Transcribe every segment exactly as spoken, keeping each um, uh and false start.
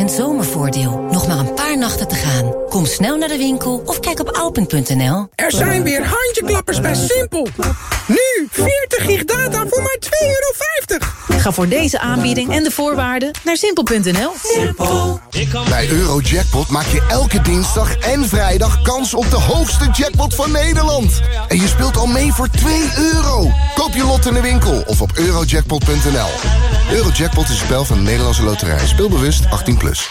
procent zomervoordeel. Nog maar een paar nachten te gaan. Kom snel naar de winkel of kijk op alpen punt n l. Er zijn weer handjeklappers bij Simpel. Nu veertig gig data voor maar twee euro vijftig. Ga voor deze aanbieding en de voorwaarden naar simpel punt n l. Simpel. Bij Eurojackpot maak je elke dinsdag en vrijdag kans op de hoogste jackpot van Nederland. En je speelt al mee voor twee euro. Koop je lot in de winkel of op eurojackpot punt n l. Eurojackpot is een spel van de Nederlandse Loterij. Speelbewust achttien plus.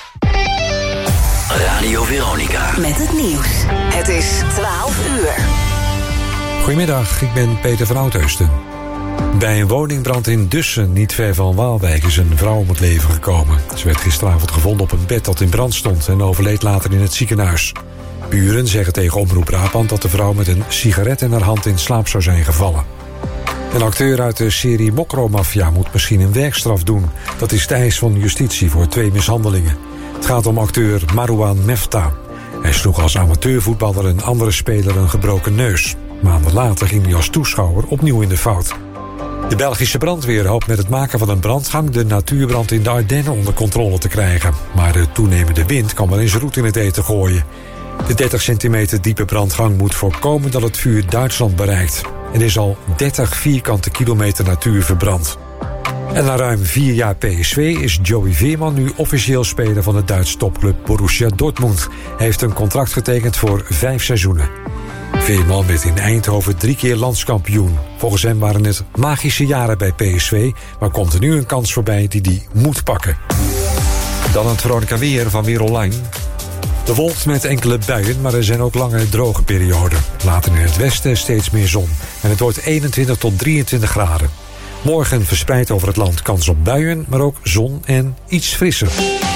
Radio Veronica. Met het nieuws. Het is twaalf uur. Goedemiddag, ik ben Peter van Oudheusden. Bij een woningbrand in Dussen, niet ver van Waalwijk, is een vrouw om het leven gekomen. Ze werd gisteravond gevonden op een bed dat in brand stond en overleed later in het ziekenhuis. Buren zeggen tegen Omroep Brabant dat de vrouw met een sigaret in haar hand in slaap zou zijn gevallen. Een acteur uit de serie Mokromafia moet misschien een werkstraf doen. Dat is de eis van justitie voor twee mishandelingen. Het gaat om acteur Marouane Mefta. Hij sloeg als amateurvoetballer een andere speler een gebroken neus. Maanden later ging hij als toeschouwer opnieuw in de fout. De Belgische brandweer hoopt met het maken van een brandgang de natuurbrand in de Ardennen onder controle te krijgen. Maar de toenemende wind kan wel eens roet in het eten gooien. De dertig centimeter diepe brandgang moet voorkomen dat het vuur Duitsland bereikt. Er is al dertig vierkante kilometer natuur verbrand. En na ruim vier jaar P S V is Joey Veerman nu officieel speler van de Duitse topclub Borussia Dortmund. Hij heeft een contract getekend voor vijf seizoenen. Veerman werd in Eindhoven drie keer landskampioen. Volgens hem waren het magische jaren bij P S V, maar komt er nu een kans voorbij die hij moet pakken. Dan het Veronica Weer van Weer Online. Bewolkt met enkele buien, maar er zijn ook lange droge perioden. Later in het westen steeds meer zon. En het wordt eenentwintig tot drieëntwintig graden. Morgen verspreid over het land kans op buien, maar ook zon en iets frisser.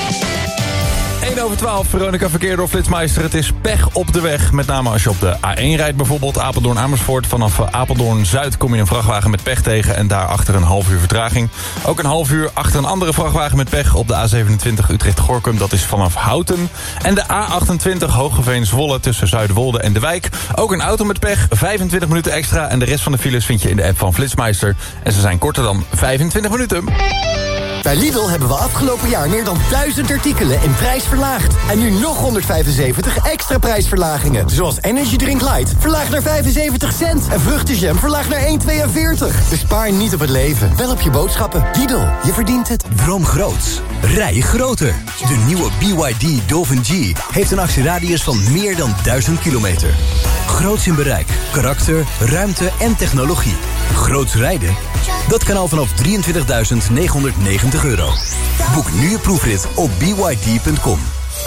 één over twaalf, Veronica verkeer door Flitsmeister. Het is pech op de weg. Met name als je op de A één rijdt bijvoorbeeld. Apeldoorn-Amersfoort. Vanaf Apeldoorn-Zuid kom je een vrachtwagen met pech tegen. En daarachter een half uur vertraging. Ook een half uur achter een andere vrachtwagen met pech. Op de A zevenentwintig Utrecht-Gorkum. Dat is vanaf Houten. En de A achtentwintig Hogeveen-Zwolle tussen Zuidwolde en De Wijk. Ook een auto met pech. vijfentwintig minuten extra. En de rest van de files vind je in de app van Flitsmeister. En ze zijn korter dan vijfentwintig minuten. Bij Lidl hebben we afgelopen jaar meer dan duizend artikelen in prijs verlaagd. En nu nog honderdvijfenzeventig extra prijsverlagingen. Zoals Energy Drink Light verlaagd naar vijfenzeventig cent. En vruchtenjam verlaagd naar één komma tweeënveertig. Bespaar niet op het leven, wel op je boodschappen. Lidl, je verdient het. Droom groots. Rij groter. De nieuwe B Y D Dolphin G heeft een actieradius van meer dan duizend kilometer. Groots in bereik, karakter, ruimte en technologie. Groots rijden? Dat kan al vanaf drieëntwintigduizend negenhonderdnegentig euro. Boek nu je proefrit op b y d punt com.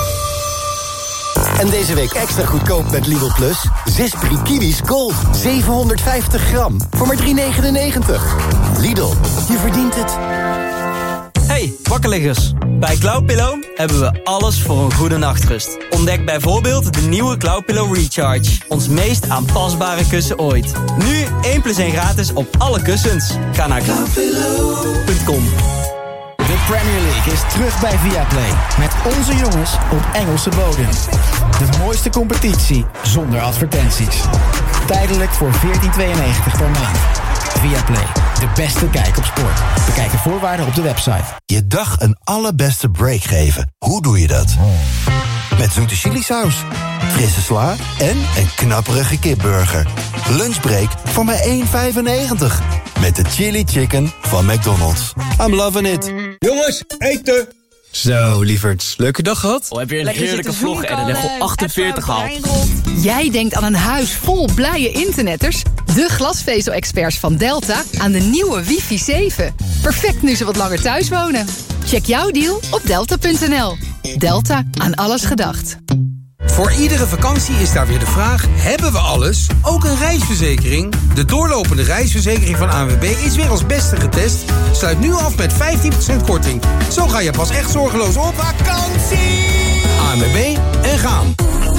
En deze week extra goedkoop met Lidl Plus. Zes Brie Kiwis Gold. zevenhonderdvijftig gram. Voor maar drie negenennegentig. Lidl, je verdient het. Hey, wakkerliggers. Bij Cloudpillow hebben we alles voor een goede nachtrust. Ontdek bijvoorbeeld de nieuwe Cloudpillow Recharge. Ons meest aanpasbare kussen ooit. Nu één plus één gratis op alle kussens. Ga naar cloudpillow punt com. De Premier League is terug bij Viaplay. Met onze jongens op Engelse bodem. De mooiste competitie zonder advertenties. Tijdelijk voor veertien tweeënnegentig per maand. Viaplay, de beste kijk op sport. Bekijk de voorwaarden op de website. Je dag een allerbeste break geven. Hoe doe je dat? Met zoete chilisaus, frisse sla en een knapperige kipburger. Lunchbreak voor maar één vijfennegentig. Met de chili chicken van McDonald's. I'm loving it. Jongens, eten! Zo, lieverds. Leuke dag gehad? Oh, heb je een Lekker heerlijke vlog en een level achtenveertig gehaald. Jij denkt aan een huis vol blije internetters? De glasvezel-experts van Delta aan de nieuwe wifi zeven. Perfect nu ze wat langer thuis wonen. Check jouw deal op delta punt n l. Delta, aan alles gedacht. Voor iedere vakantie is daar weer de vraag, hebben we alles? Ook een reisverzekering? De doorlopende reisverzekering van A N W B is weer als beste getest. Sluit nu af met vijftien procent korting. Zo ga je pas echt zorgeloos op vakantie. A N W B en gaan.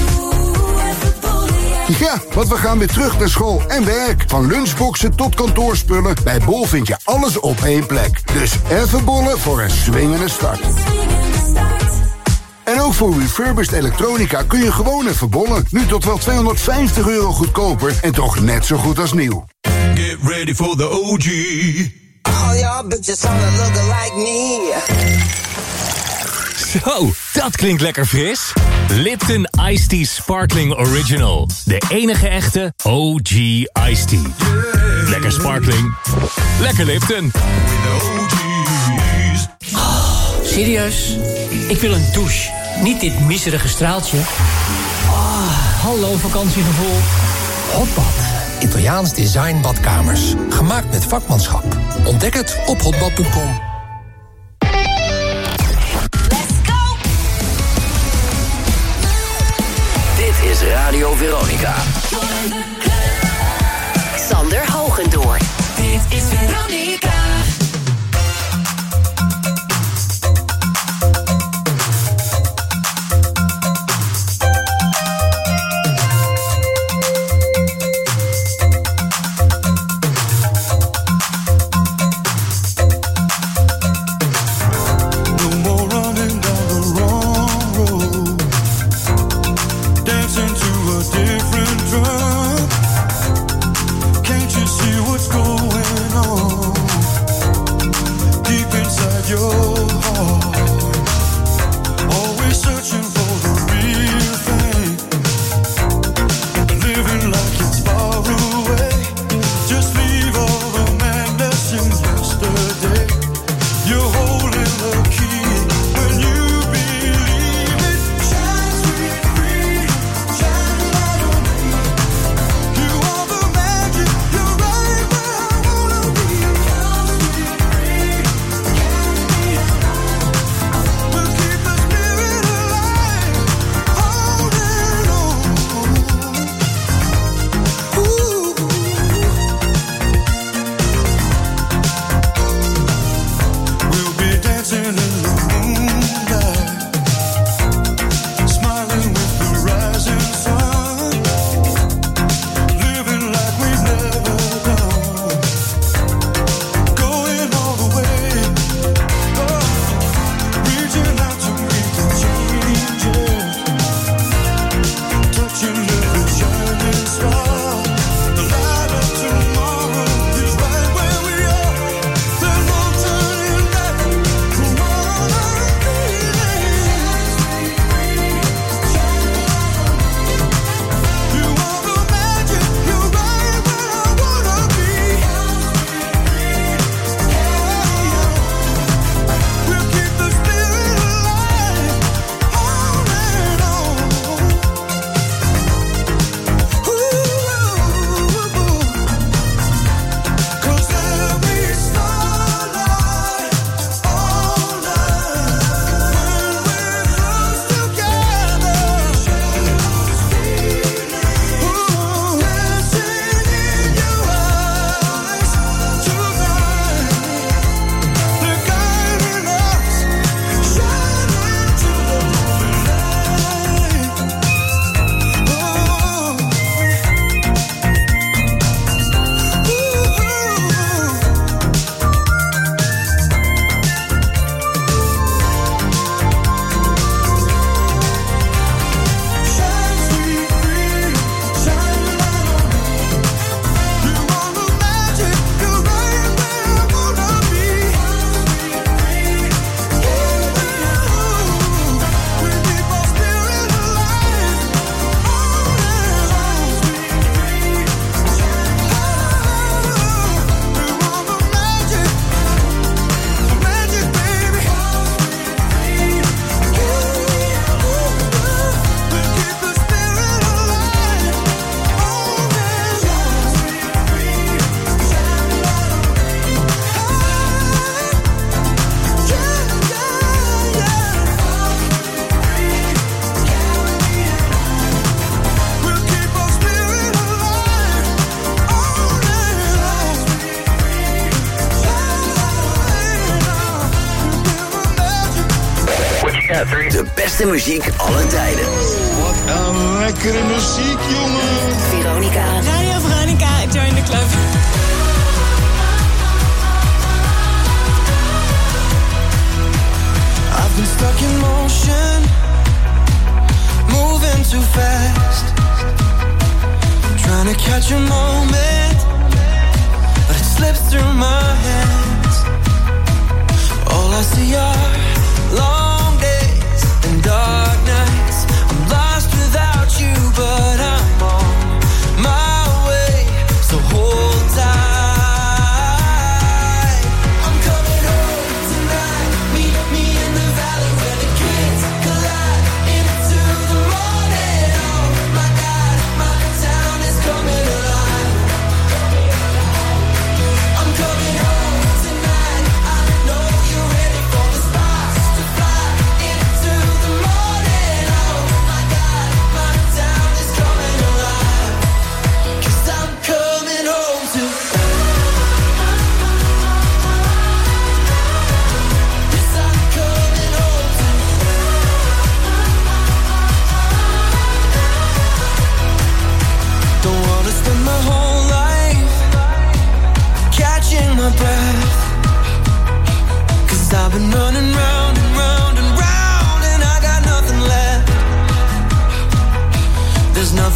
Ja, want we gaan weer terug naar school en werk. Van lunchboxen tot kantoorspullen. Bij Bol vind je alles op één plek. Dus even bollen voor een swingende start. En ook voor refurbished elektronica kun je gewoon even bollen. Nu tot wel tweehonderdvijftig euro goedkoper en toch net zo goed als nieuw. Get ready for the O G. All y'all bitches wanna look like me. Zo, dat klinkt lekker fris. Lipton Iced Tea Sparkling Original. De enige echte O G Iced Tea. Lekker sparkling. Lekker Lipton. Oh, serieus? Ik wil een douche. Niet dit miserige straaltje. Oh, hallo vakantiegevoel. Hotbad. Italiaans design badkamers. Gemaakt met vakmanschap. Ontdek het op hotbad punt com. Dit is Radio Veronica. Sander Hogendoorn. Dit is Veronica. De beste muziek aller tijden. Wat een lekkere muziek, jongen. Veronica. Radio Veronica, join the club. I've been stuck in motion, moving too fast, trying to catch a moment, but it slips through my hands. All I see are long days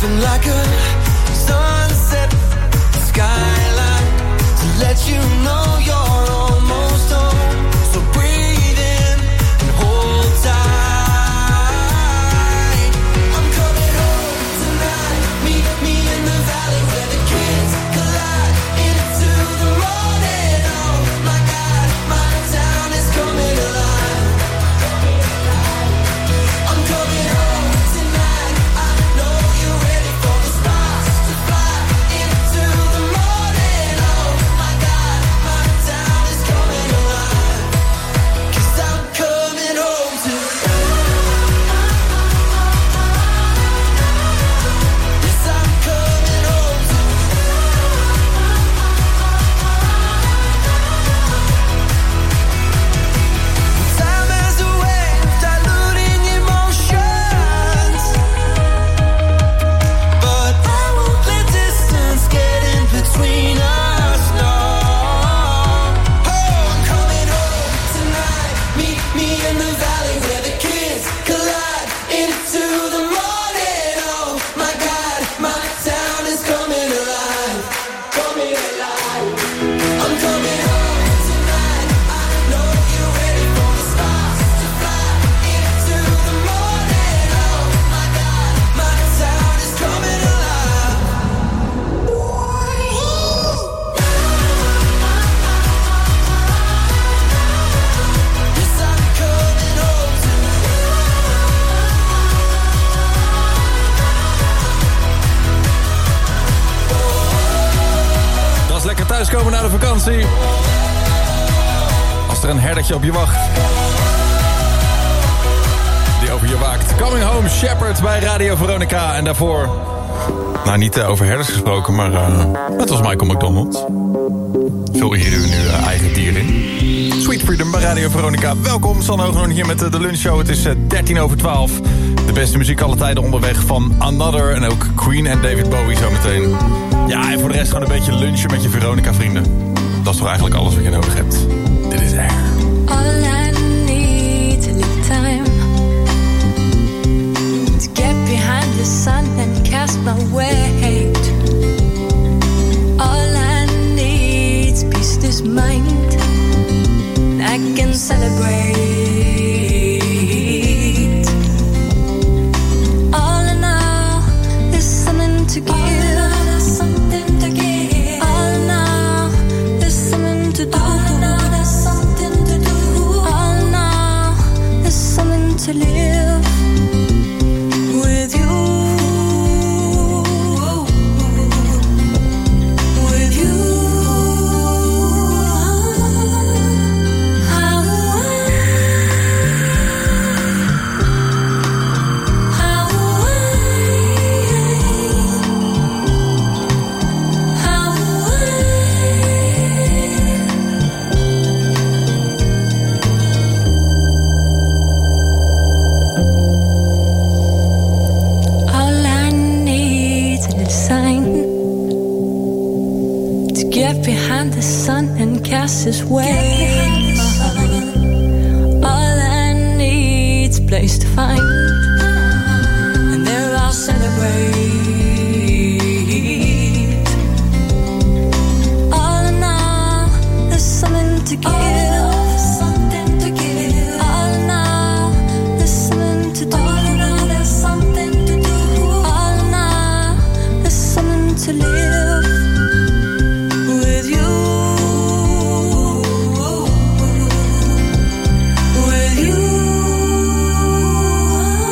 Nothing like a sunset skyline to let you know you're almost home. So breathe in and hold tight. I'm coming home tonight. Meet me in the valley where the kids collide into the morning. Oh my God, my town is coming alive. I'm coming home tonight. I know you're ready for the stars to fly into the morning. Oh my God, my town is coming alive. 'Cause I'm coming home to. Yes, I'm coming home to. Time has a way of diluting emotions, but I won't let distance get in between us, no. Oh, I'm coming home tonight. Meet me in the valley where the kids collide into the morning. Oh my God, my town is coming alive, coming alive. I'm coming home tonight. I know you're ready for the stars to fly into the morning. Oh my God, my town is coming alive. Yes, I'm coming home Dat is lekker thuiskomen na de vakantie. Als er een herdertje op je wacht. Die over je waakt. Coming Home Shepherd bij Radio Veronica. En daarvoor... Nou, niet uh, over herders gesproken, maar... Uh, dat was Michael McDonald. Vul hier u nu uh, eigen dier in. Sweet Freedom bij Radio Veronica. Welkom, Sanne Hoognoorn hier met uh, de lunchshow. Het is uh, dertien over twaalf. De beste muziek alle tijden onderweg van Another. En ook Queen en David Bowie zometeen. Ja, en voor de rest gewoon een beetje lunchen met je Veronica-vrienden. Dat is toch eigenlijk alles wat je nodig hebt. Dit is Air. All I need to live time to get behind the sun and cast my weight. All I need is peace, this mind I can celebrate. All in all, there's something to give. To live with you, with you. How how how get behind the sun and cast his way. All I need's place to find, and there I'll celebrate. All in all, there's something to give. Something to give. All in all, there's something to do. All in all, there's something to do. All in all, there's something to live. With you, with you.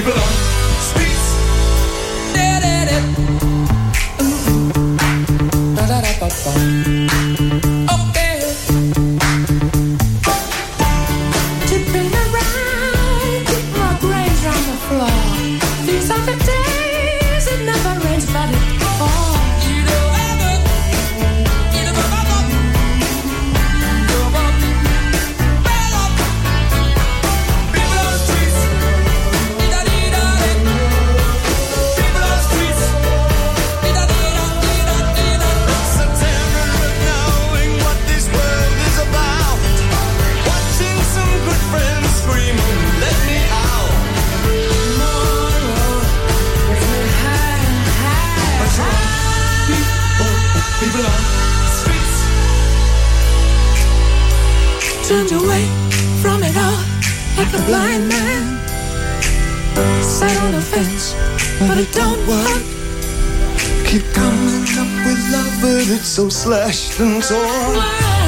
People on streets. Da da da. Da da da da da. Okay. Tipping around, keep my brains on the floor. These are the days it never rains, but it falls. You know ever, you know ever. Go on, bell up. People on streets. Da da da da. People on streets. Da da da da da da. September of knowing what this world is about. Watching some good friends screaming, let me out. People on streets. Turned away from it all like a blind man. Sat on a fence, but it don't work. Keep coming up with love, but it's so slashed and torn.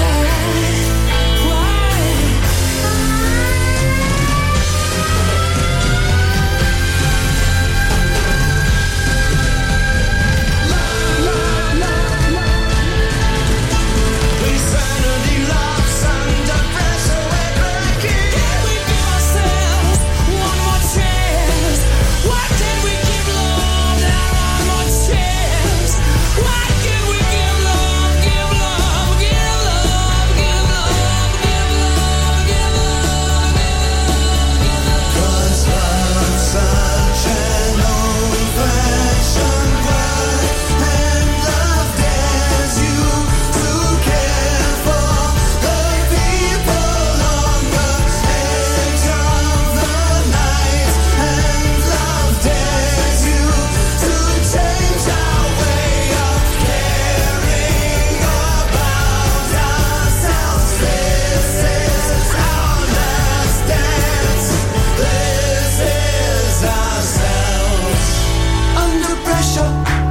Insanity loves under pressure, we're cracking. Can we give ourselves one more chance? Why can't we give love that one more chance? Why can't we give love, give love, give love, give love, give love, give love, give love? 'Cause love's such an old-fashioned word, and love dares you to care for the people on the edge of the night, and love dares you to change our way of caring about ourselves. This is our last dance. This is ourselves. Under pressure.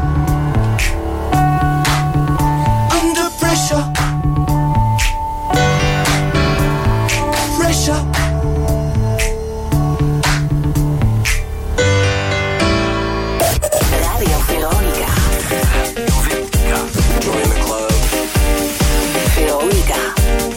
Under pressure. Pressure. Radio Veronica. Join the club. Veronica.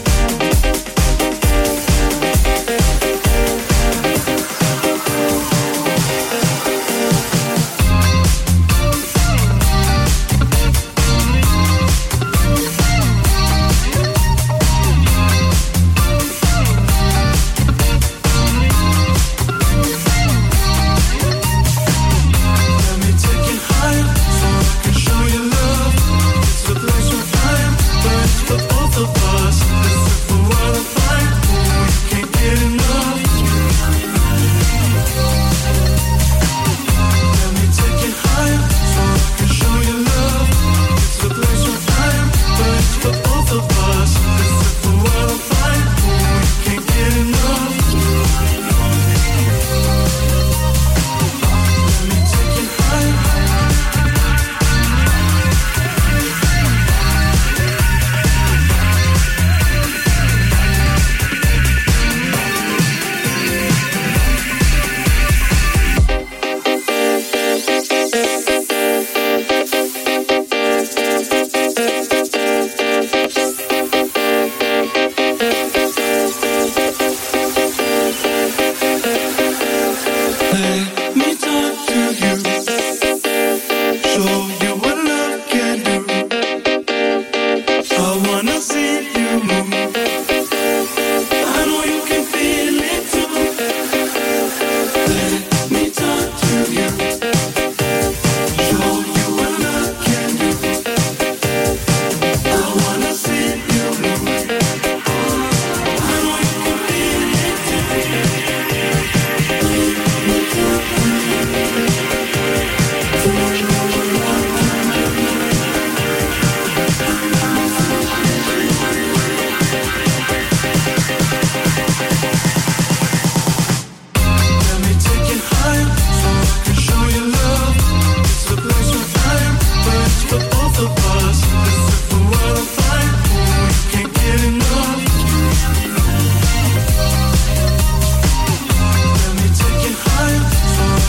Let me take you higher so I can show you love. It's the place where time burns for both of us. This is the world of fire. Oh, you can't get enough. Let me take you higher so I can show you love. It's the place where time burns for both of us. This is the world of fire. Oh, you can't get enough. Let me take you higher. Let me talk to you, show you what love can do. I wanna see you move. I know you can feel it too. Let me talk to you, show you what love can do. I wanna see you move. I know you can feel it Let me take you higher so I can show you love. It's the place where time burns for both of us. This is the world of fire. Oh, you can't get enough. Let me take you higher so I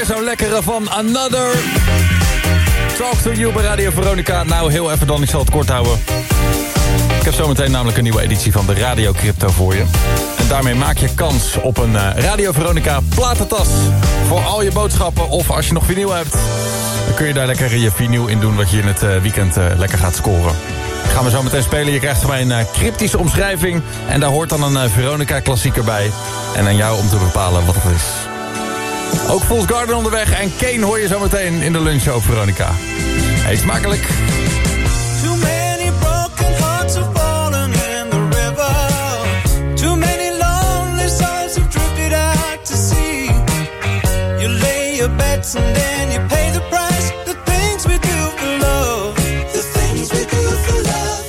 weer zo'n lekkere van Another. Talk to you bij Radio Veronica. Nou, heel even dan, ik zal het kort houden. Ik heb zometeen namelijk een nieuwe editie van de Radio Crypto voor je. En daarmee maak je kans op een uh, Radio Veronica platentas. Voor al je boodschappen of als je nog vinyl hebt. Dan kun je daar lekker je vinyl in doen wat je in het uh, weekend uh, lekker gaat scoren. Gaan we zo meteen spelen. Je krijgt van mij een uh, cryptische omschrijving. En daar hoort dan een uh, Veronica klassieker bij. En aan jou om te bepalen wat het is. Ook Fool's Garden onderweg. En Kane hoor je zo meteen in de lunchshow op Veronica. Eet smakelijk. Too many broken hearts have fallen in the river. Too many lonely souls have drifted out to sea. You lay your bets and then you pay the price. The things we do for love. The things we do for love.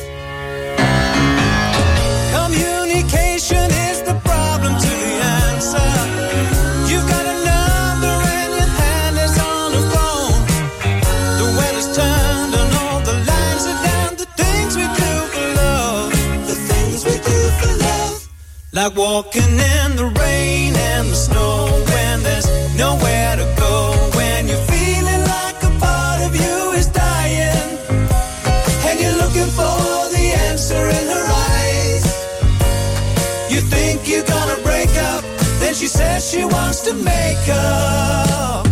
Communication is the problem to the answer. You've got a number and your hand is on the phone. The weather's turned and all the lines are down. The things we do for love. The things we do for love. Like walking in the rain and the snow when there's nowhere to go. When you're feeling like a part of you is dying. And you're looking for the answer in her eyes. You think you're gonna break up. Then she says she wants to make up.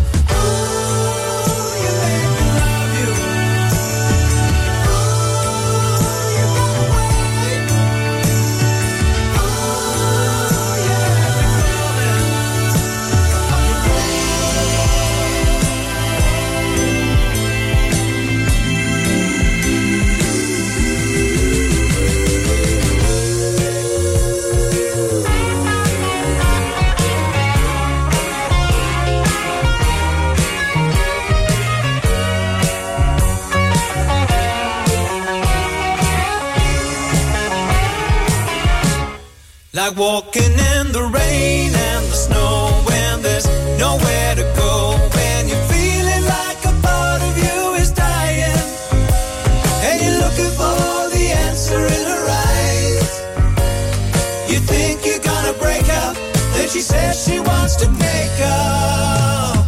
Like walking in the rain and the snow when there's nowhere to go. When you're feeling like a part of you is dying. And you're looking for the answer in her eyes. You think you're gonna break up. Then she says she wants to make up.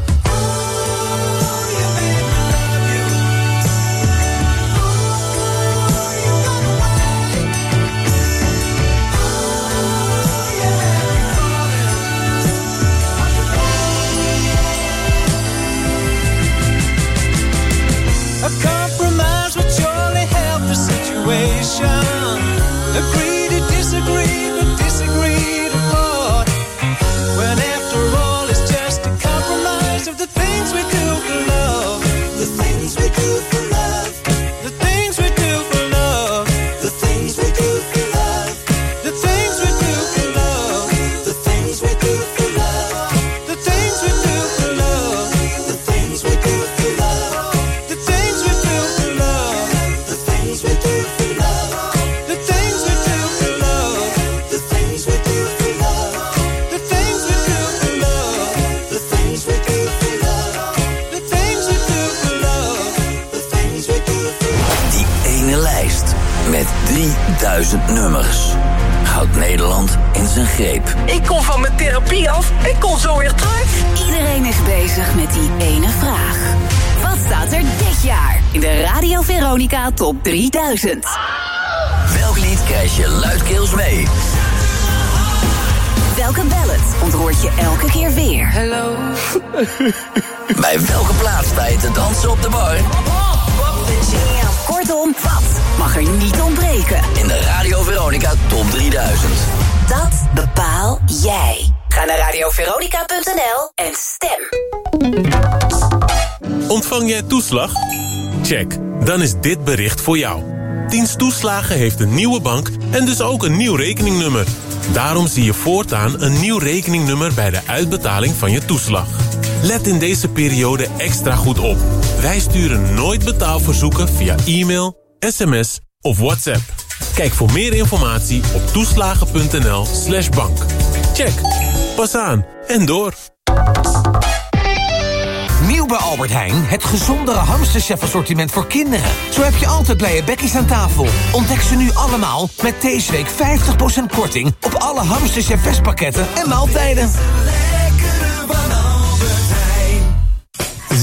A compromise would surely help the situation. Agree to disagree, but disagree to part. When after all it's just a compromise of the things we do for love. The things we do for love. The things we do for love. The things we do for love. The things we do for love. The things we do for love. The things we do for love. The things we do for love. The things we do for love. The things we do for love. The things we do for love. The things we do for love. The things we do for love. The things we do for love. The things we do for love. The things we do for love. Die ene lijst met drieduizend nummers houdt Nederland in zijn greep. Ik kom van mijn therapie af en kom zo weer terug. Iedereen is bezig met die ene vraag. Wat staat er dit jaar in de Radio Veronica Top drieduizend? Welk lied krijg je luidkeels mee? Welke ballad ontroert je elke keer weer? Hallo. Bij welke plaats sta je te dansen op de bar? Kortom, wat mag er niet ontbreken? In de Radio Veronica Top drieduizend. Dat bepaal jij. Ga naar radio veronica punt n l en stem. Ontvang jij toeslag? Check, dan is dit bericht voor jou. Dienst Toeslagen heeft een nieuwe bank en dus ook een nieuw rekeningnummer. Daarom zie je voortaan een nieuw rekeningnummer bij de uitbetaling van je toeslag. Let in deze periode extra goed op. Wij sturen nooit betaalverzoeken via e-mail, sms of WhatsApp. Kijk voor meer informatie op toeslagen punt n l slash bank. Check, pas aan en door. Nieuw bij Albert Heijn, het gezondere hamsterchef assortiment voor kinderen. Zo heb je altijd blije bekkies aan tafel. Ontdek ze nu allemaal met deze week vijftig procent korting op alle hamsterchef verspakketten en maaltijden. Lekkere van Albert Heijn.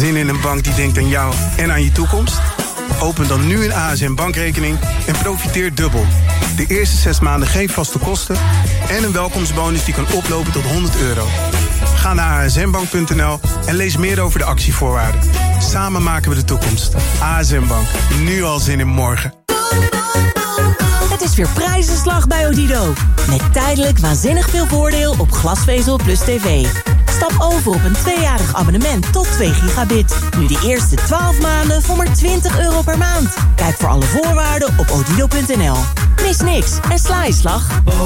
Zin in een bank die denkt aan jou en aan je toekomst? Open dan nu een A S M bankrekening en profiteer dubbel. De eerste zes maanden geen vaste kosten en een welkomstbonus die kan oplopen tot honderd euro. Ga naar a s m bank punt n l en lees meer over de actievoorwaarden. Samen maken we de toekomst. A S M Bank. Nu al zin in morgen. Het is weer prijzenslag bij Odido. Met tijdelijk waanzinnig veel voordeel op glasvezel plus tv. Stap over op een tweejarig abonnement tot twee gigabit. Nu de eerste twaalf maanden voor maar twintig euro per maand. Kijk voor alle voorwaarden op odido punt n l. Mis niks en sla je slag.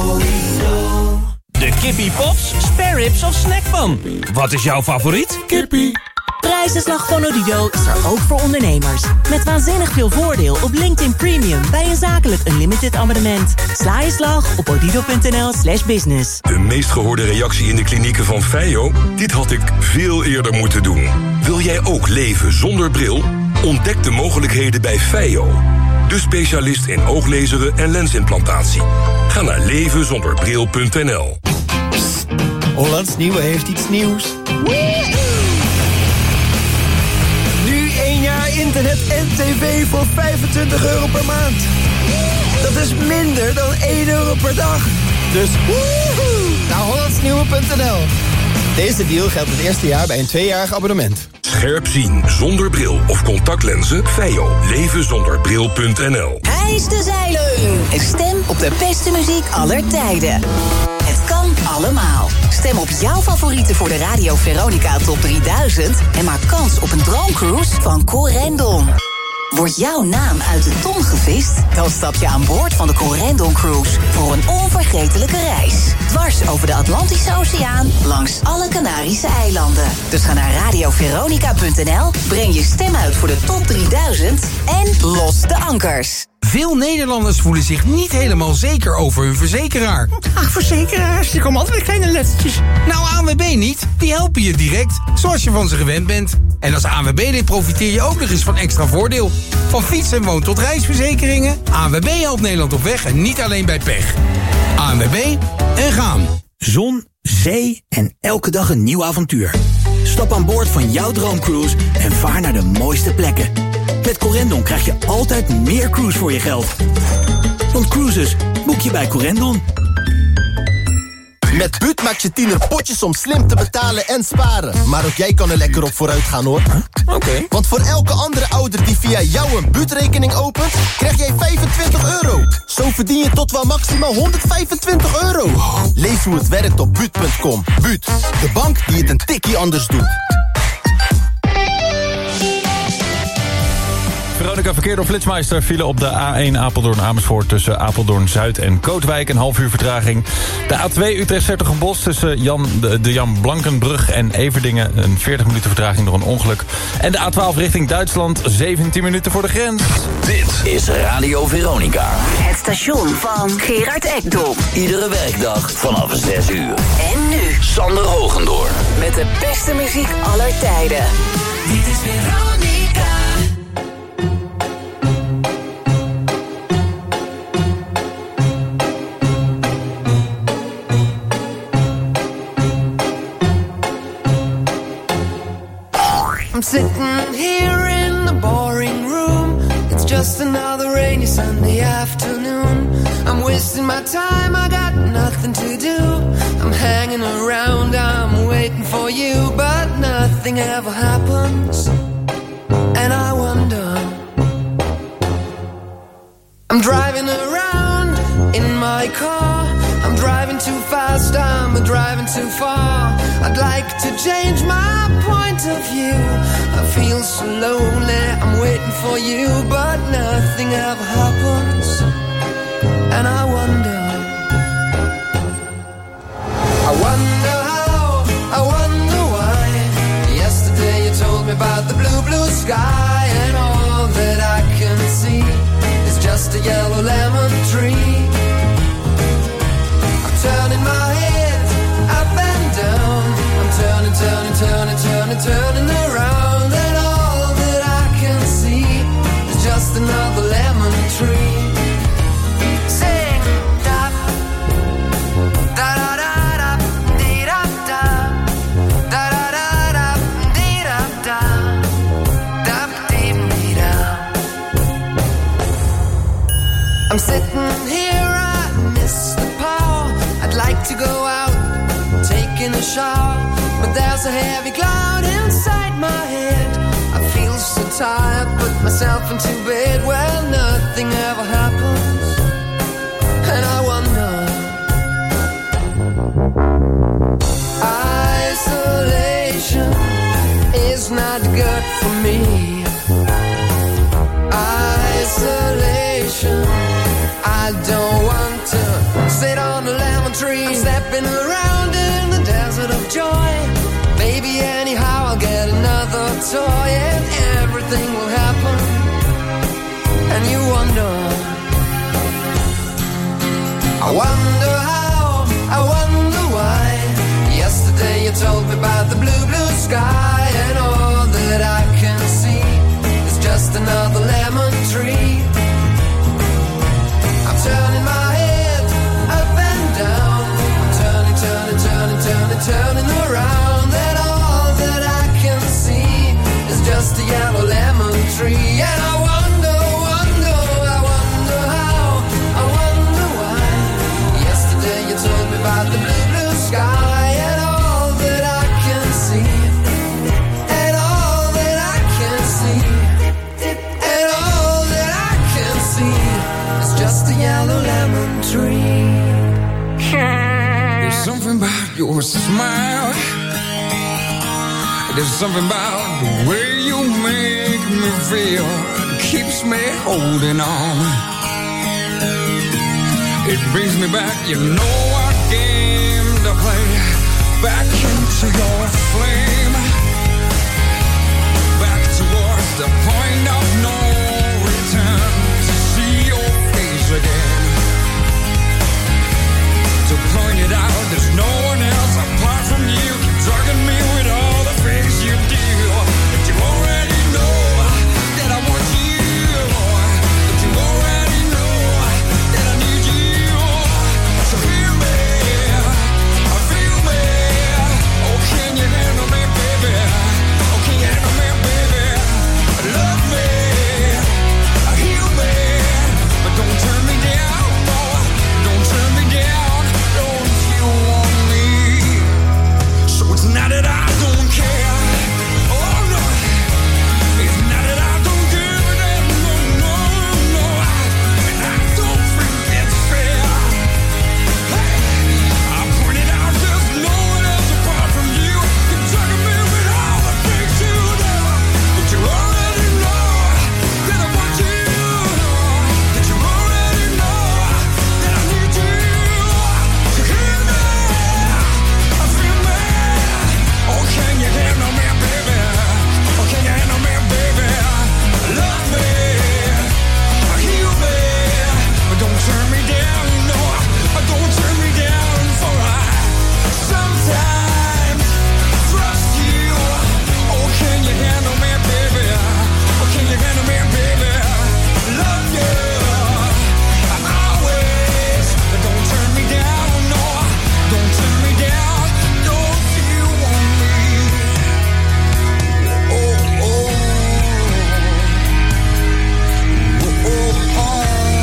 De Kippie Pops, spare ribs of snackpan. Wat is jouw favoriet? Kippie. Prijzenslag van Odido is er ook voor ondernemers. Met waanzinnig veel voordeel op LinkedIn Premium bij een zakelijk unlimited abonnement. Sla je slag op odido punt n l slash business. De meest gehoorde reactie in de klinieken van Feio? Dit had ik veel eerder moeten doen. Wil jij ook leven zonder bril? Ontdek de mogelijkheden bij Feio. De specialist in ooglezeren en lensimplantatie. Ga naar leven zonder bril punt n l. Hollands Nieuwe heeft iets nieuws. Nu één jaar internet en tv voor vijfentwintig euro per maand. Dat is minder dan één euro per dag. Dus woehoe, naar hollands nieuwe punt n l. Deze deal geldt het eerste jaar bij een tweejarig abonnement. Scherp zien zonder bril of contactlenzen? Feio. leven zonder bril punt n l. Hijs de zeilen en stem op de beste muziek aller tijden. Het kan allemaal. Stem op jouw favorieten voor de Radio Veronica Top drieduizend... en maak kans op een droomcruise van Corendon. Wordt jouw naam uit de ton gevist? Dan stap je aan boord van de Corendon Cruise voor een onvergetelijke reis. Dwars over de Atlantische Oceaan, langs alle Canarische eilanden. Dus ga naar radio veronica punt n l, breng je stem uit voor de Top drieduizend en los de ankers. Veel Nederlanders voelen zich niet helemaal zeker over hun verzekeraar. Ach, verzekeraars, die komen altijd met kleine lettertjes. Nou, A N W B niet. Die helpen je direct, zoals je van ze gewend bent. En als A N W B-lid profiteer je ook nog eens van extra voordeel. Van fiets- en woon- tot reisverzekeringen. A N W B helpt Nederland op weg en niet alleen bij pech. A N W B en gaan. Zon, zee en elke dag een nieuw avontuur. Stap aan boord van jouw droomcruise en vaar naar de mooiste plekken. Met Corendon krijg je altijd meer cruise voor je geld. Want cruises boek je bij Corendon. Met Buut maak je tiener potjes om slim te betalen en sparen. Maar ook jij kan er lekker op vooruit gaan, hoor. Oké. Okay. Want voor elke andere ouder die via jou een Buut-rekening opent, krijg jij vijfentwintig euro. Zo verdien je tot wel maximaal honderdvijfentwintig euro. Lees hoe het werkt op buut punt com. Buut, de bank die het een tikkie anders doet. Veronica, verkeer door Flitsmeister vielen op de A één Apeldoorn-Amersfoort... tussen Apeldoorn-Zuid en Kootwijk, een half uur vertraging. De A twee Utrecht-'s-Hertogenbosch tussen Jan, de, de Jan Blankenbrug en Everdingen... een veertig minuten vertraging door een ongeluk. En de A twaalf richting Duitsland, zeventien minuten voor de grens. Dit is Radio Veronica. Het station van Gerard Ekdom. Iedere werkdag vanaf zes uur. En nu Sander Hogendoorn. met de beste muziek aller tijden. Dit is Veronica. I'm sitting here in the boring room. It's just another rainy Sunday afternoon. I'm wasting my time, I got nothing to do. I'm hanging around, I'm waiting for you, but nothing ever happens. And I wonder, I'm driving around in my car. I'm driving too fast, I'm driving too far. I'd like to change my point of view. I feel so lonely, I'm waiting for you, but nothing ever happens. And I wonder, I wonder how, I wonder why. Yesterday you told me about the blue, blue sky, and all that I can see is just a yellow lemon tree. Turning my head up and down. I'm turning, turning, turning, turning, turning around. And all that I can see is just another lemon tree. Sing da da da da da dee da da da da da da da dee da da. to go out, taking a shower, but there's a heavy cloud inside my head. I feel so tired, put myself into bed. Well, nothing ever happens, and I wonder. Isolation is not good for me. Isolation, I don't want to sit on a lemon tree, stepping around in the desert of joy. Maybe anyhow I'll get another toy and everything will happen. And you wonder, I wonder how, I wonder why. Yesterday you told me about the blue, blue sky, and all that I can see is just another lemon tree. I'm turning my head up and down, I'm turning, turning, turning, turning, turning around, and all that I can see is just a yellow lemon tree. And I wonder, wonder, I wonder how, I wonder why. Yesterday you told me about the blue, blue sky, and all that I can see, and all that I can see, and all that I can see is just a yellow lemon tree. There's something about your smile, there's something about the way you make me feel, it keeps me holding on. It brings me back, you know I came to play, back into your flame, back towards the point of no return, to see your face again, to point it out, there's no one else apart from you, drugging me with all the things you do, but you already know that I want you, but you already know that I need you, so hear me, feel me, oh can you handle me baby, oh can you handle me baby, love me, heal me, but don't turn me down, no, don't turn me down, don't you want me, so it's not that I don't care, oh no, it's not that I don't give a damn, no, no, no, and I don't think it's fair, hey, I pointed out there's no one else apart from you, you're drugging me with all the things you do, but you already know that I want you, that you already know that I need you, so hear me, feel me, oh can you handle me baby, oh can you handle me baby, love me, heal me, but don't turn me down, no, don't turn me down, for I sometimes trust you, oh can you handle me baby, oh can you handle me baby, love you, always, but don't turn me down, no, don't turn me down, don't you want me, oh, oh, oh, oh, oh, oh.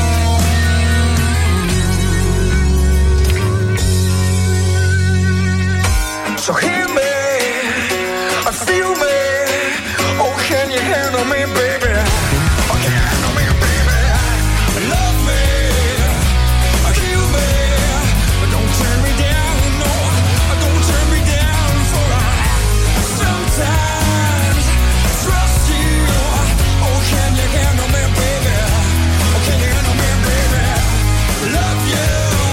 So hear me, feel me, oh can you handle me baby, oh can you handle me baby, love me, heal me, but don't turn me down, no, don't turn me down, for I sometimes trust you, oh can you handle me baby, oh can you handle me baby, love you,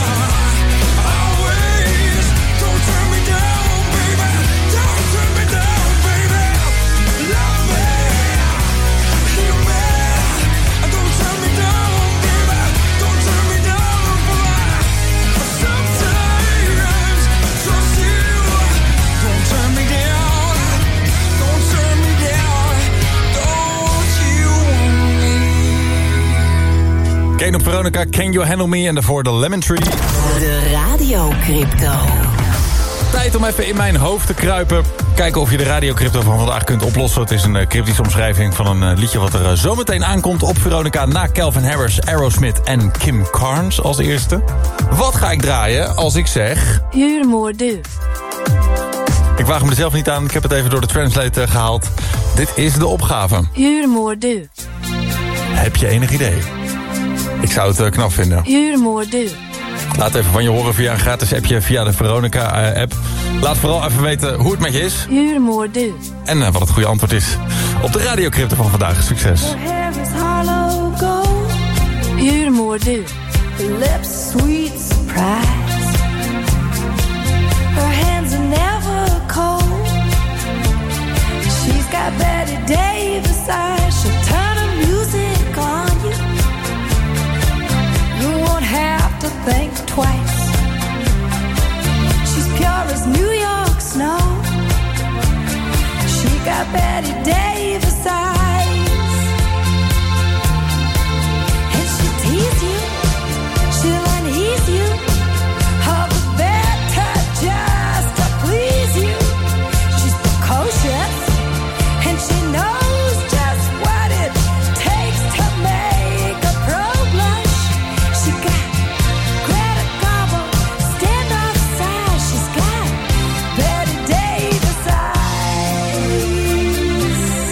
always, don't turn me down baby, don't turn me down baby, love me, heal me, don't turn me down baby, don't turn me down, for I sometimes trust you, don't turn me down, don't turn me down, don't you want me. Kane op Veronica, Can You Handle Me? En daarvoor de Lemon Tree. De Radio Crypto. Tijd om even in mijn hoofd te kruipen. Kijken of je de radiocrypto van vandaag kunt oplossen. Het is een uh, cryptische omschrijving van een uh, liedje wat er uh, zometeen aankomt op Veronica. Na Calvin Harris, Aerosmith en Kim Carnes als eerste. Wat ga ik draaien als ik zeg... Huurmoor du. Ik waag me er zelf niet aan. Ik heb het even door de translate uh, gehaald. Dit is de opgave. Huurmoor du. Heb je enig idee? Ik zou het uh, knap vinden. Huurmoor du. Laat even van je horen via een gratis appje via de Veronica-app. Laat vooral even weten hoe het met je is. Huurmoor du. En uh, wat het goede antwoord is. Op de radiocrypto van vandaag. Succes. Huurmoor du. Lips sweet surprise. Her hands are never cold. She's got Betty Davis eyes. She'll turn her music on you. You won't have to think twice. She's pure as New York snow. She got Betty Davis eyes. And she'll tease you. She'll unease you. All the better just to please you. She's precocious. And she knows just what it takes to make a pro blush. She got Greta Garbo, standoff size. She's got Betty Davis eyes.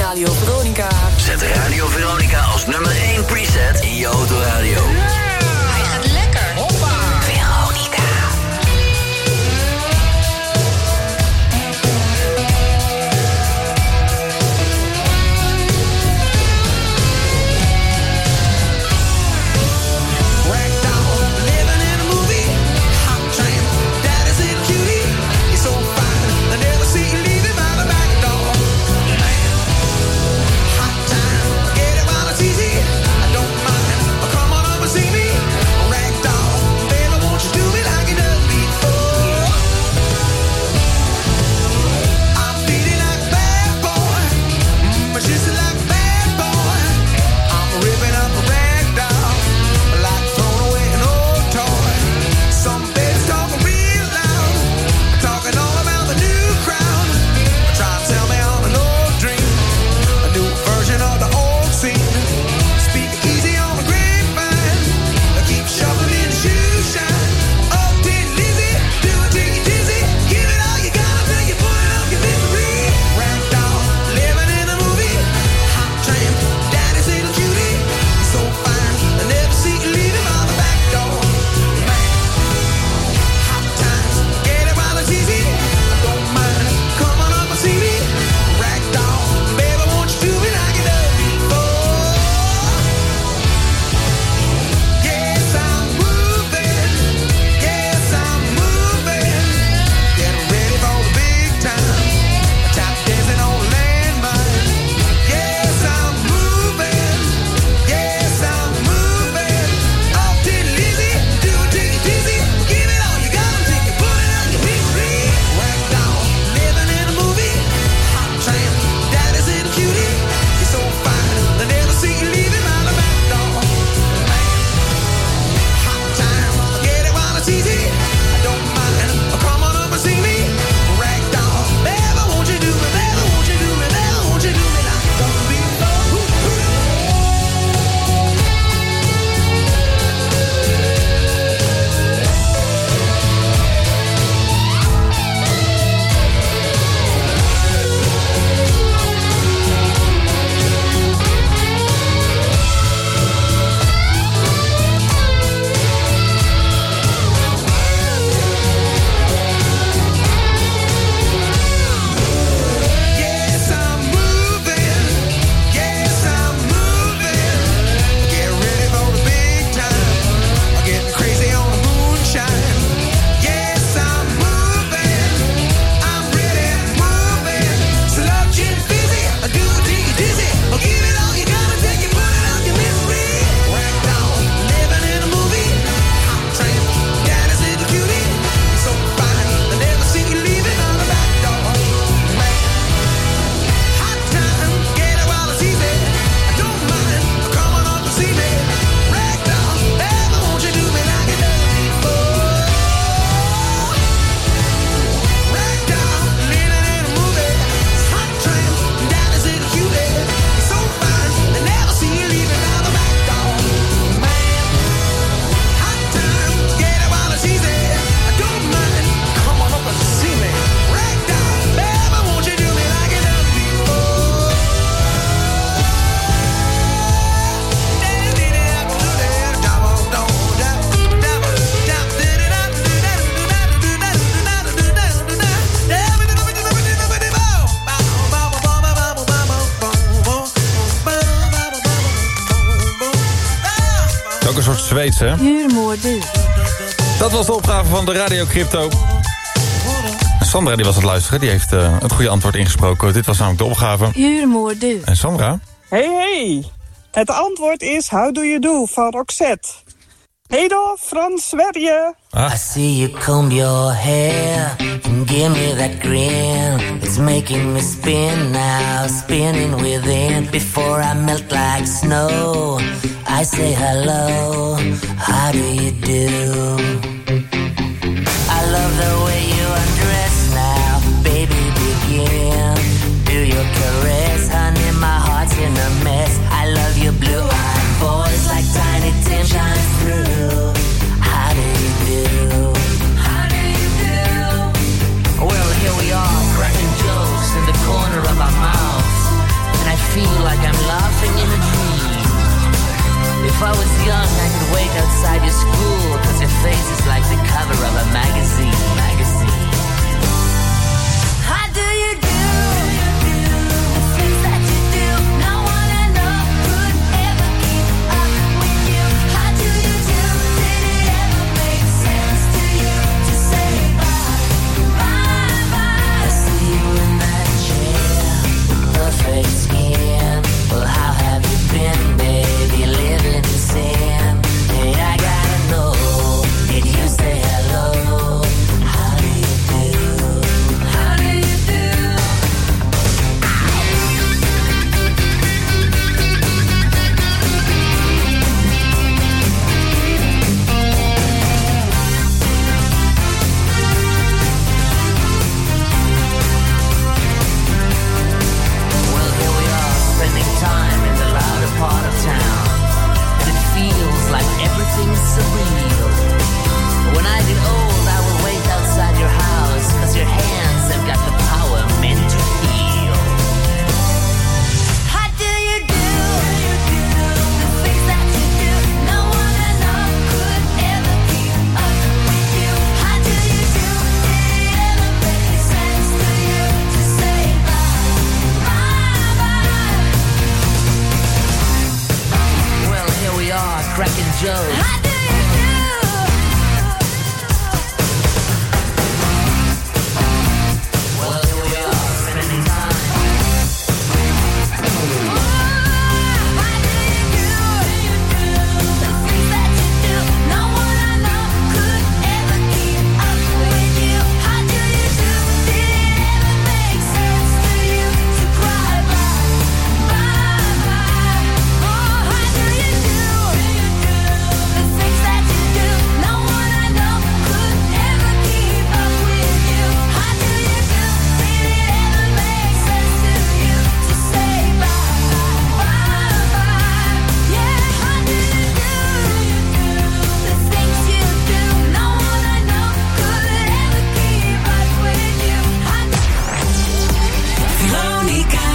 Radio Veronica. Zet Radio Veronica als nummer één preset in je autoradio. Hij gaat lekker. Hoppa. Veronica. Ook een soort Zweeds, hè? Huurmoorder. Dat was de opgave van de Radio Crypto. Sandra die was aan het luisteren, die heeft uh, het goede antwoord ingesproken. Dit was namelijk de opgave. Huurmoorder. En Sandra? Hey, hey. Het antwoord is How Do You Do van Roxette. Hey door, Frans Sverige. Ah. I see you comb your hair and give me that grin. It's making me spin now, spinning within. Before I melt like snow, I say hello, how do you do? I love the way you undress now, baby begin. Do your caress, honey, my heart's in a mess. I love your blue-eyed voice like Tiny Tim shines through. How do you do? How do you do? Well, here we are, cracking jokes in the corner of our mouths. And I like I'm laughing in a dream. If I was young, I could wait outside your school, cause your face is like the cover of a magazine, magazine. How do you do the things that you do? No one I know could ever keep up with you. How do you do? Did it ever make sense to you to say bye, bye, bye? I see you in that chair, perfect skin. Well, how have you been, baby? Living in sin. Hey, I gotta know, did you say hello? How do you do? How do you do? Well, here we are, spending time in the louder part of town, and it feels like everything's surreal. But when I get old, I will wait outside your house, cause your hands have got the power meant to heal. How do you do the things that you do? No one I know could ever keep up with you. How do you do? Did it ever make sense to you to say bye, bye, bye? Well, here we are, cracking jokes. How do you do? Well, here we are, spending time. How do you do the things that you do? No one I know could ever keep up with you. How do you do? Did it ever make sense to you to cry bye, bye, bye? Oh, how do you do the things that you do? No one I know could ever keep up with you. How do you do? Did it ever make sense to you to say bye, bye, bye? Yeah, how do you do the things you do? No one I know could ever keep up with you. Veronica.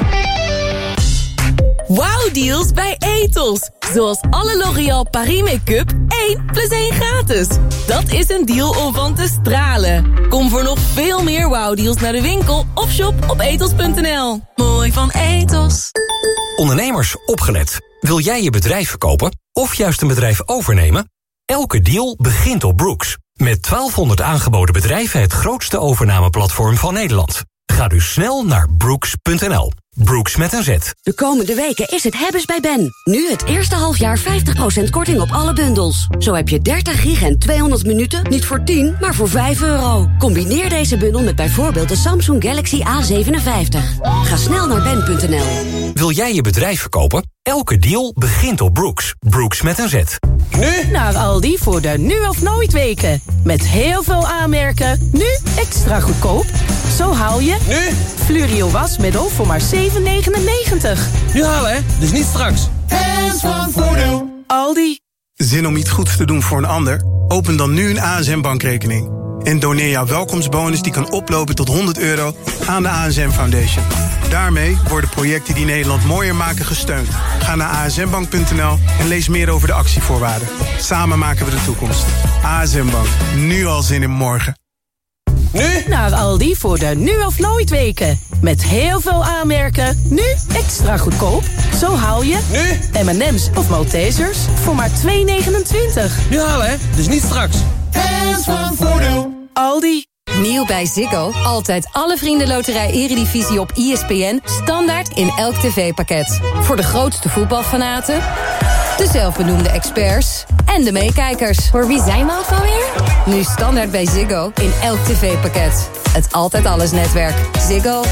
Wauw-deals bij Ethos. Zoals alle L'Oréal Paris Make-up één plus één gratis. Dat is een deal om van te stralen. Kom voor nog veel meer wauw-deals naar de winkel of shop op ethos punt n l. Mooi van Ethos. Ondernemers, opgelet. Wil jij je bedrijf verkopen of juist een bedrijf overnemen? Elke deal begint op Brooks. Met twaalfhonderd aangeboden bedrijven het grootste overnameplatform van Nederland. Ga dus snel naar brooks punt n l. Brooks met een Z. De komende weken is het hebben's bij Ben. Nu het eerste halfjaar vijftig procent korting op alle bundels. Zo heb je dertig gig en tweehonderd minuten niet voor tien, maar voor vijf euro. Combineer deze bundel met bijvoorbeeld de Samsung Galaxy A zevenenvijftig. Ga snel naar ben punt n l. Wil jij je bedrijf verkopen? Elke deal begint op Brooks. Brooks met een Z. Nu naar Aldi voor de nu of nooit weken. Met heel veel aanmerken. Nu extra goedkoop. Zo haal je... Nu? Fluorio wasmiddel voor maar zeven negenennegentig. Nu halen, hè? Dus niet straks. Hands van Voordeel. Aldi. Zin om iets goeds te doen voor een ander? Open dan nu een A S M-bankrekening. En doneer jouw welkomstbonus die kan oplopen tot honderd euro aan de A S M Foundation. Daarmee worden projecten die Nederland mooier maken gesteund. Ga naar a s m bank punt n l en lees meer over de actievoorwaarden. Samen maken we de toekomst. A S M Bank. Nu al zin in morgen. Nu naar Aldi voor de nu of nooit weken. Met heel veel aanmerken. Nu extra goedkoop. Zo haal je... Nu? M en M's of Maltesers voor maar twee negenentwintig. Nu halen, hè? Dus niet straks. Hands van Voordeel. Aldi. Nieuw bij Ziggo. Altijd alle vriendenloterij Eredivisie op I S P N. Standaard in elk tv-pakket. Voor de grootste voetbalfanaten, de zelfbenoemde experts en de meekijkers. Voor wie zijn we ook alweer? Nu standaard bij Ziggo in elk tv-pakket. Het Altijd Alles netwerk. Ziggo.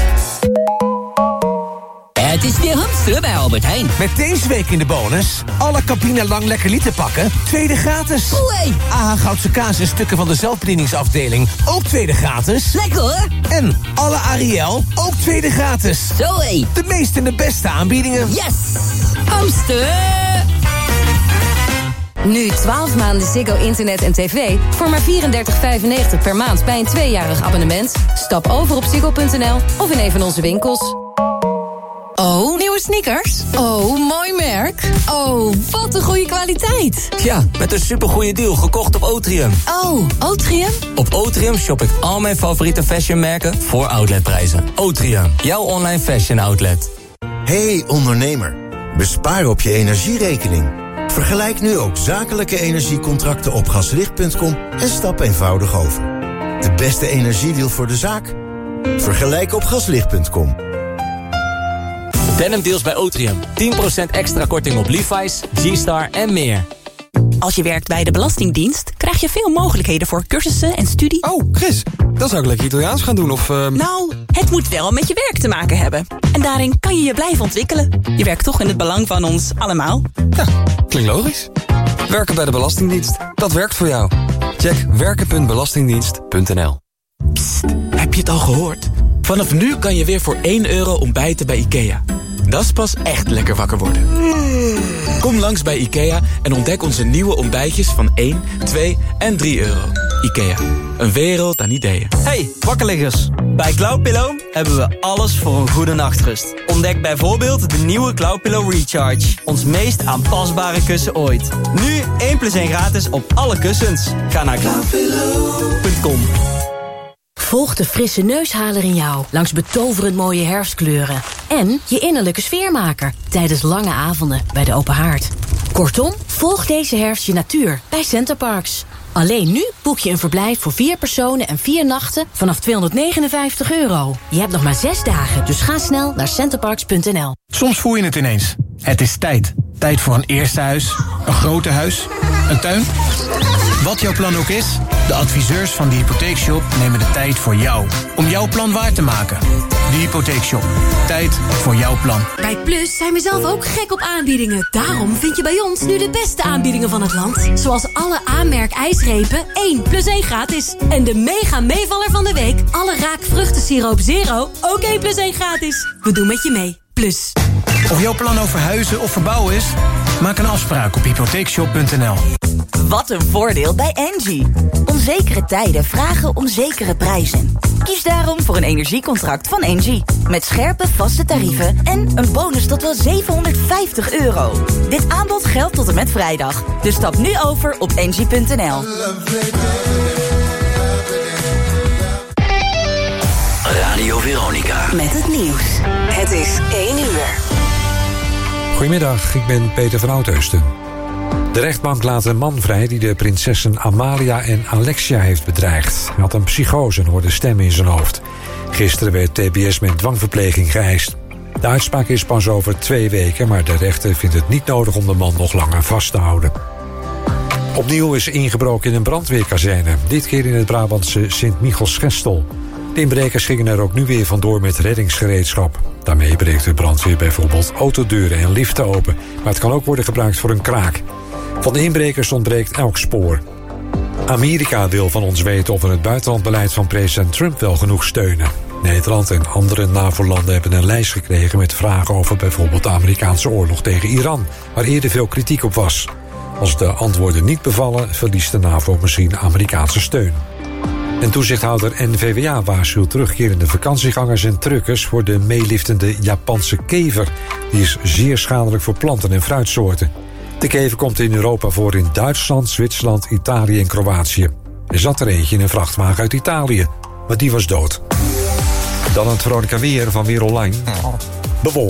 Het is weer hamsteren bij Albert Heijn. Met deze week in de bonus... alle Campina Lang Lekker Liter pakken, tweede gratis. Oei. A H Goudse kaas en stukken van de zelfbedieningsafdeling... ook tweede gratis. Lekker hoor. En alle Ariel, ook tweede gratis. Zoé. De meeste en de beste aanbiedingen. Yes. Hamsteren! Nu twaalf maanden Ziggo internet en tv voor maar vierendertig vijfennegentig per maand bij een tweejarig abonnement. Stap over op ziggo punt n l of in een van onze winkels. Oh Oh, nieuwe sneakers? Oh, mooi merk. Oh, wat een goede kwaliteit. Ja, met een supergoeie deal, gekocht op Otrium. Oh, Otrium? Op Otrium shop ik al mijn favoriete fashionmerken voor outletprijzen. Otrium, jouw online fashion outlet. Hey ondernemer, bespaar op je energierekening. Vergelijk nu ook zakelijke energiecontracten op gaslicht punt com en stap eenvoudig over. De beste energiedeal voor de zaak? Vergelijk op gaslicht punt com. Denim deals bij Otrium. tien procent extra korting op Levi's, G-Star en meer. Als je werkt bij de Belastingdienst, krijg je veel mogelijkheden voor cursussen en studie. Oh, Chris, dan zou ik lekker Italiaans gaan doen of... Uh... Nou, het moet wel met je werk te maken hebben. En daarin kan je je blijven ontwikkelen. Je werkt toch in het belang van ons allemaal. Ja, klinkt logisch. Werken bij de Belastingdienst, dat werkt voor jou. Check werken punt belastingdienst punt n l. Psst, heb je het al gehoord? Vanaf nu kan je weer voor één euro ontbijten bij IKEA. Dat is pas echt lekker wakker worden. Kom langs bij IKEA en ontdek onze nieuwe ontbijtjes van één, twee en drie euro. IKEA, een wereld aan ideeën. Hey, wakkerliggers. Bij Cloudpillow hebben we alles voor een goede nachtrust. Ontdek bijvoorbeeld de nieuwe Cloudpillow Recharge. Ons meest aanpasbare kussen ooit. Nu één plus één gratis op alle kussens. Ga naar cloudpillow punt com. Volg de frisse neushaler in jou langs betoverend mooie herfstkleuren. En je innerlijke sfeermaker tijdens lange avonden bij de open haard. Kortom, volg deze herfst je natuur bij Centerparks. Alleen nu boek je een verblijf voor vier personen en vier nachten vanaf tweehonderdnegenenvijftig euro. Je hebt nog maar zes dagen, dus ga snel naar centerparks punt n l. Soms voel je het ineens. Het is tijd. Tijd voor een eerste huis, een groter huis, een tuin. Wat jouw plan ook is, de adviseurs van de Hypotheekshop nemen de tijd voor jou. Om jouw plan waar te maken. De Hypotheekshop. Tijd voor jouw plan. Bij Plus zijn we zelf ook gek op aanbiedingen. Daarom vind je bij ons nu de beste aanbiedingen van het land. Zoals alle aanmerk ijsrepen, één plus één gratis. En de mega meevaller van de week, alle Raak vruchtensiroop Zero, ook één plus één gratis. We doen met je mee. Plus. Of jouw plan over huizen of verbouwen is? Maak een afspraak op hypotheekshop punt n l. Wat een voordeel bij Engie. Onzekere tijden vragen om zekere prijzen. Kies daarom voor een energiecontract van Engie. Met scherpe vaste tarieven en een bonus tot wel zevenhonderdvijftig euro. Dit aanbod geldt tot en met vrijdag. Dus stap nu over op engie punt n l. Radio Veronica. Met het nieuws. Het is één uur. Goedemiddag, ik ben Peter van Oudheusden. De rechtbank laat een man vrij die de prinsessen Amalia en Alexia heeft bedreigd. Hij had een psychose en hoorde stemmen in zijn hoofd. Gisteren werd T B S met dwangverpleging geëist. De uitspraak is pas over twee weken, maar de rechter vindt het niet nodig om de man nog langer vast te houden. Opnieuw is ingebroken in een brandweerkazerne. Dit keer in het Brabantse Sint-Michels-Gestel. De inbrekers gingen er ook nu weer vandoor met reddingsgereedschap. Daarmee breekt de brandweer bijvoorbeeld autodeuren en liften open. Maar het kan ook worden gebruikt voor een kraak. Van de inbrekers ontbreekt elk spoor. Amerika wil van ons weten of we het buitenlandbeleid van president Trump wel genoeg steunen. Nederland en andere NAVO-landen hebben een lijst gekregen met vragen over bijvoorbeeld de Amerikaanse oorlog tegen Iran, waar eerder veel kritiek op was. Als de antwoorden niet bevallen, verliest de NAVO misschien Amerikaanse steun. En toezichthouder N V W A waarschuwt terugkerende vakantiegangers en truckers voor de meeliftende Japanse kever. Die is zeer schadelijk voor planten en fruitsoorten. De kever komt in Europa voor in Duitsland, Zwitserland, Italië en Kroatië. Er zat er eentje in een vrachtwagen uit Italië, maar die was dood. Dan het Veronica weer van Weer Online. Bewolkt.